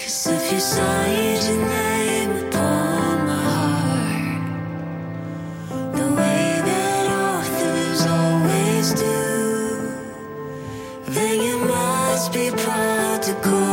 If you signed your name upon my heart, the way that authors always do, then you must be proud to call